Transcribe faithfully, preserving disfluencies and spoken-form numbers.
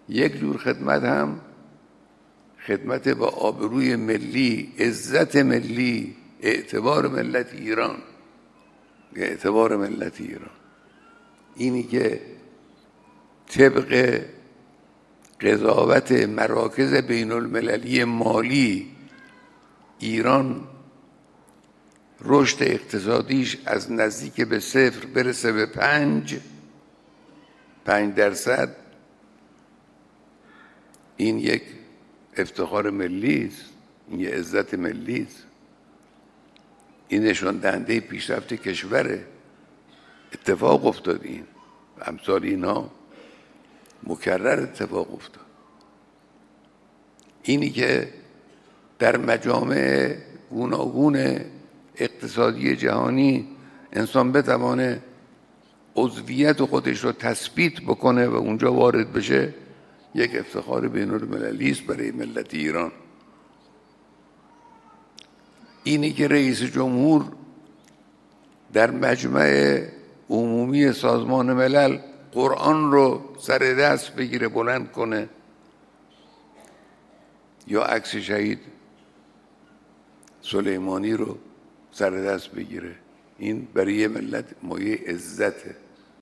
یک جور خدمت هم خدمت با آبروی ملی، عزت ملی، اعتبار ملت ایران، اعتبار ملت ایران. اینی که طبق قضاوت مراکز بین المللی مالی ایران رشد اقتصادیش از نزدیک به صفر برسه به پنج پنج درصد، این یک افتخار ملی است، این یک عزت ملی است، این نشان دهنده پیشرفت کشوره. اتفاق افتاد، این امثال اینا مکرر اتفاق افتاد. اینی که در مجامع گوناگون اقتصادی جهانی انسان بتوانه عضویت خودش رو تثبیت بکنه و اونجا وارد بشه، یک افتخار بین المللی است برای ملت ایران. اینی که رئیس جمهور در مجمع عمومی سازمان ملل قرآن رو سر دست بگیره بلند کنه یا عکس شهید سلیمانی رو سر دست بگیره، این برای ملت مایه عزته.